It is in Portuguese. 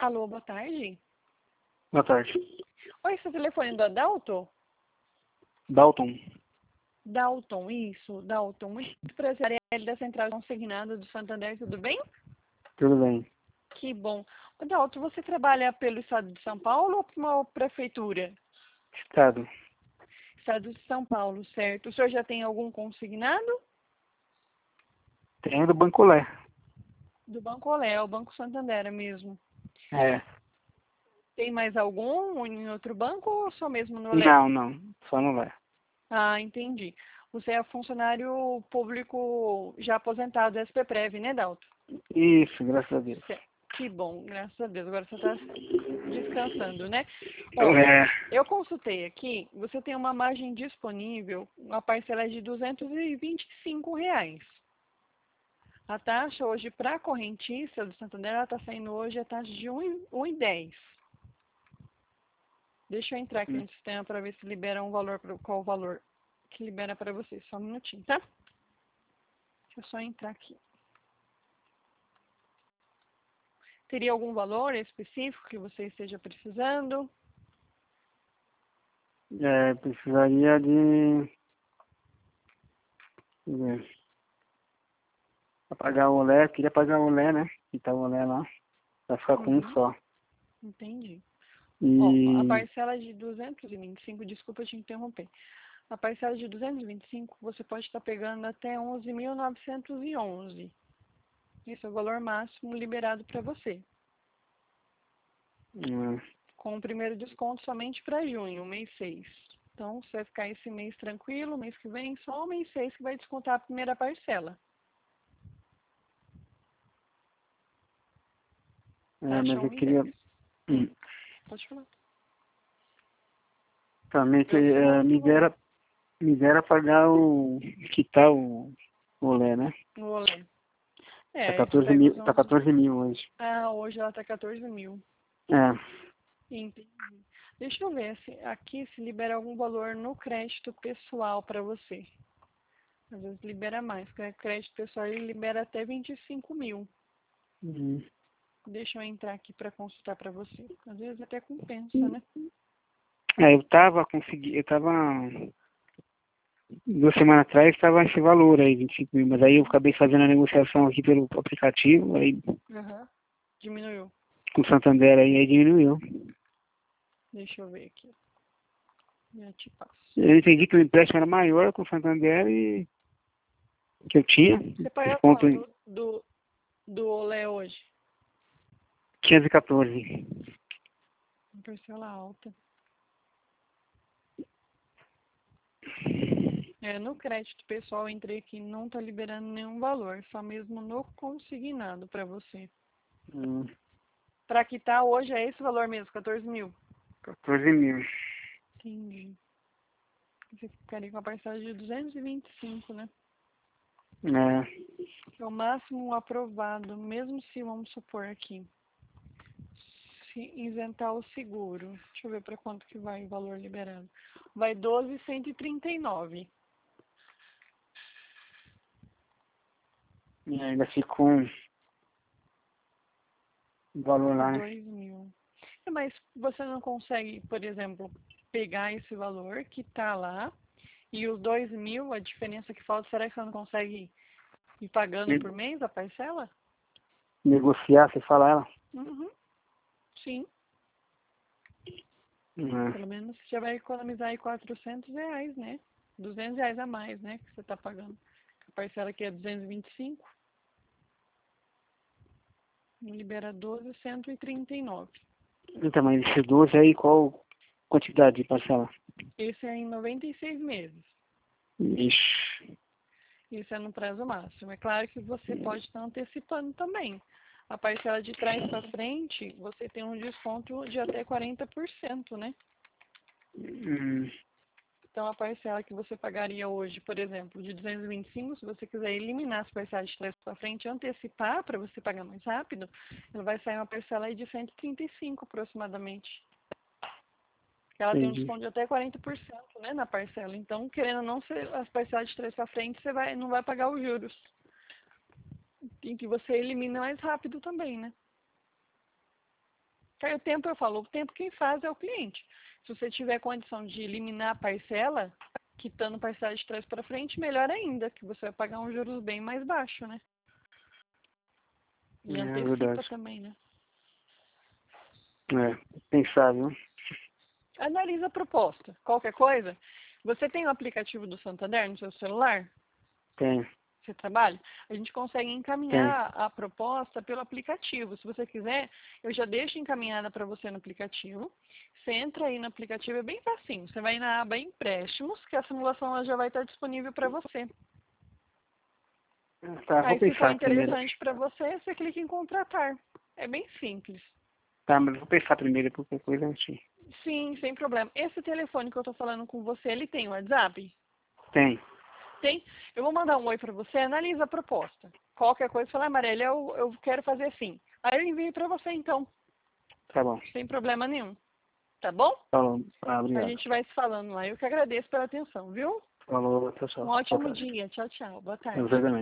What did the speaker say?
Alô, boa tarde. Boa tarde. Oi, esse é o telefone do Adalto? Dalton. Dalton, isso, Dalton. Muito prazer, Arielle da Central Consignada do Santander, tudo bem? Tudo bem. Que bom. Adalto, você trabalha pelo Estado de São Paulo ou por uma prefeitura? Estado. Estado de São Paulo, certo. O senhor já tem algum consignado? Tem do Banco Lé. Do Banco Olé, o Banco Santander mesmo. É. Tem mais algum em outro banco ou só mesmo no Olé? Não. Só no Lé. Ah, entendi. Você é funcionário público já aposentado da SPPrev, né, Dalton? Isso, graças a Deus. Certo. Que bom, graças a Deus. Agora você está descansando, né? Ó, É. eu consultei aqui, você tem uma margem disponível, uma parcela de R$ 225. A taxa hoje para a correntista do Santander, ela está saindo hoje a taxa de 1,10. Deixa eu entrar aqui no sistema para ver se libera um valor, qual o valor que libera para você. Só um minutinho, tá? Deixa eu só entrar aqui. Teria algum valor específico que você esteja precisando? Precisaria de... Deixa eu ver. Pra pagar o Lé, queria pagar o Lé, né? Que tá o Lé lá. Vai ficar com um só. Entendi. Ó, a E... parcela de 225, desculpa te interromper. A parcela de 225, você pode estar pegando até 11.911. Esse é o valor máximo liberado para você. Com o primeiro desconto somente para junho, mês 6. Então, você vai ficar esse mês tranquilo, mês que vem, só o mês 6 que vai descontar a primeira parcela. Taxa mas eu 1,10. queria... Pode falar. Também que Eu que falo outro valor. me dera pagar o... quitar o Lé, né? No Olé. Tá Isso 14 pega mil, os tá 11. 14 mil hoje. Ah, hoje ela tá 14 mil. É. Entendi. Deixa eu ver se aqui se libera algum valor no crédito pessoal para você. Às vezes libera mais, porque o crédito pessoal ele libera até 25 mil. Uhum. Deixa eu entrar aqui para consultar para você. Às vezes até compensa, né? Eu tava 2 semanas atrás estava esse valor aí, 25 mil, mas aí eu acabei fazendo a negociação aqui pelo aplicativo, aí Aham. Diminuiu. com o Santander aí diminuiu. Deixa eu ver aqui. Já te passo. Eu entendi que o empréstimo era maior com o Santander e que eu tinha, Você paga desconto em quanto do Olé hoje? 514. Parcela alta. No crédito pessoal, eu entrei aqui, não está liberando nenhum valor, só mesmo no consignado para você. Hum, Para quitar hoje é esse valor mesmo, 14 mil. 14 mil. Entendi. Você ficaria com a parcela de 225, né? É, É o máximo aprovado, mesmo se, vamos supor aqui, se isentar o seguro. Deixa eu ver para quanto que vai o valor liberado. Vai 12.139. e ainda ficou um valor lá, né? 2 mil. Mas você não consegue, por exemplo, pegar esse valor que está lá e os 2 mil, a diferença que falta, será que você não consegue ir pagando por mês a parcela? Negociar, você fala ela? Uhum. Sim. É. Pelo menos você já vai economizar aí R$ 400, né? R$ 200 a mais, né? Que você está pagando. A parcela aqui é 225. Libera 12.139. Então, mas esses 12 aí, qual quantidade de parcela? Esse é em 96 meses. Ixi. Isso é no prazo máximo. É claro que você pode estar antecipando também. A parcela de trás para frente, você tem um desconto de até 40%, né? Hum, Então, a parcela que você pagaria hoje, por exemplo, de 225, se você quiser eliminar as parcelas de trás para frente e antecipar para você pagar mais rápido, ela vai sair uma parcela aí de 135 aproximadamente. Ela tem um entendi. desconto de até 40%, né, na parcela. Então, querendo ou não, as parcelas de trás para frente, você não vai pagar os juros. Em que você elimina mais rápido também, né? Aí o tempo, eu falo, o tempo quem faz é o cliente. Se você tiver condição de eliminar a parcela, quitando parcela de trás para frente, melhor ainda, que você vai pagar um juros bem mais baixo, né? E É antecipa verdade. também, né? Pensar, viu? Analisa a proposta. Qualquer coisa, você tem o aplicativo do Santander no seu celular? Tem, Você trabalha? A gente consegue tem. encaminhar a proposta pelo aplicativo. Se você quiser, eu já deixo encaminhada para você no aplicativo. Você entra aí no aplicativo, é bem facinho. Você vai na aba empréstimos, que a simulação ela já vai estar disponível para você. Tá, vou Aí, se for pensar primeiro. interessante para você, você clica em contratar. É bem simples. Tá, mas vou pensar primeiro, qualquer coisa antes. Sim, sem problema. Esse telefone que eu estou falando com você, ele tem WhatsApp? Tem, Tem? Eu vou mandar um oi para você, analisa a proposta. Qualquer coisa, fala, Marília, eu quero fazer assim. Aí eu envio para você, então, tá bom. sem problema nenhum. Tá bom? Falou, A obrigado. gente vai se falando lá. Eu que agradeço pela atenção, viu? Falou, tchau, Um tchau. Boa ótimo tarde. dia. Tchau, tchau. Boa Eu tarde. também.